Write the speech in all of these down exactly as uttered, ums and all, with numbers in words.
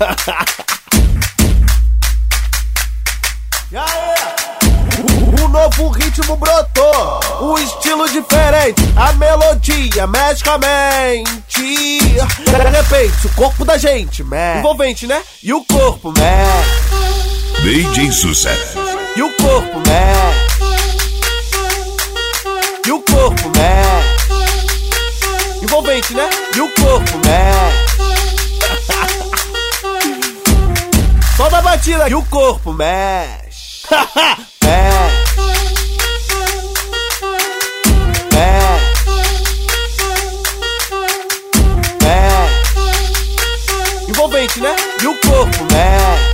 E aí? O novo ritmo brotou, um estilo diferente, a melodia mexe com a mente. De repente, o corpo da gente mexe, envolvente, né? E o corpo mexe. D J Sucesso. E o corpo mexe. E o corpo mexe. Envolvente, né? E o corpo mexe. Só da batida e o corpo mexe. Mexe. Envolvente, né? E o corpo mexe.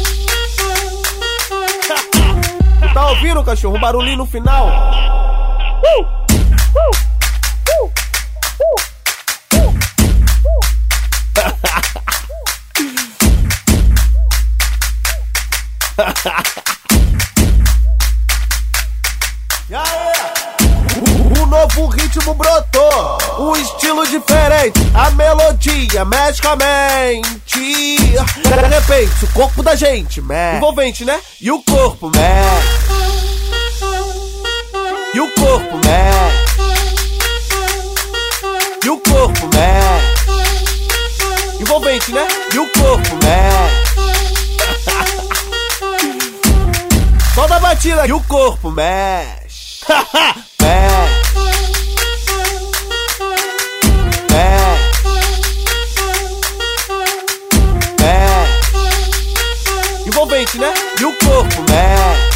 Tu tá ouvindo, cachorro? Um barulhinho no final. Uh! Uh! Uh! Uh! Uh! E aí? O novo ritmo brotou, um estilo diferente, a melodia mexe com a mente. De repente, o corpo da gente mexe, envolvente, né? E o corpo mexe. E o corpo mexe. E o corpo mexe. Envolvente, né? E o corpo mexe. Só da batida e o corpo mexe. Mexe. Envolvente, né? E o corpo mexe.